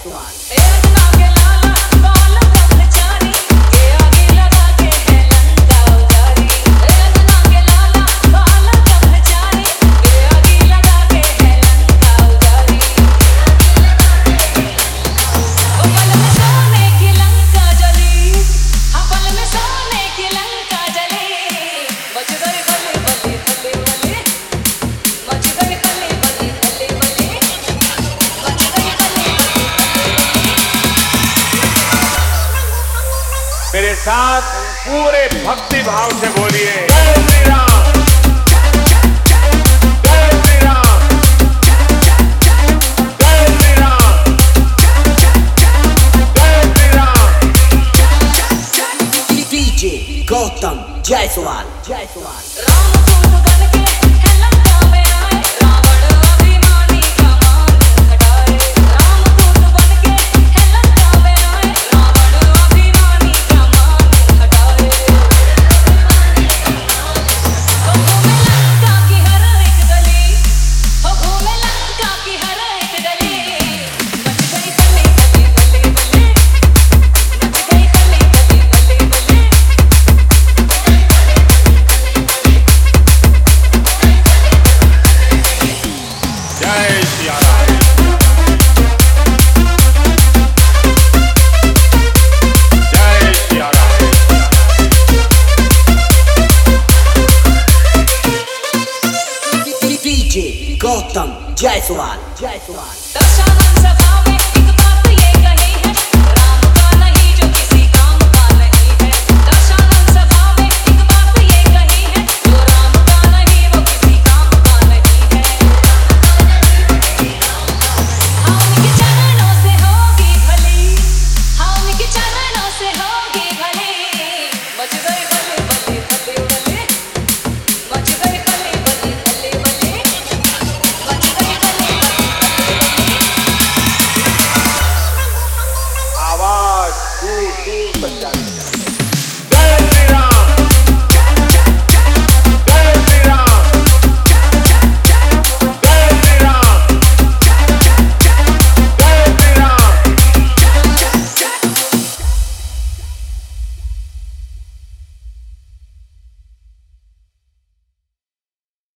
मेरे साथ पूरे भक्ति भाव से बोलिए जय श्री राम, जय श्री राम, जय श्री राम, जय श्री राम। डीजे गौतम जायसवाल। गौतम जायसवाल। दशानन सभा में एक बात ये कही है, राम का नहीं जो किसी काम का नहीं है। दशानन सभा में एक बात ये कही है, जो राम का नहीं वो किसी काम का नहीं है। हाँ उनके चरणों से होगी भली, हाँ उनके चरणों से होगी भली। मच गए भले भले भले भले, मच गए भले भले भले भले। आवाज दूर दूर तक जाती है।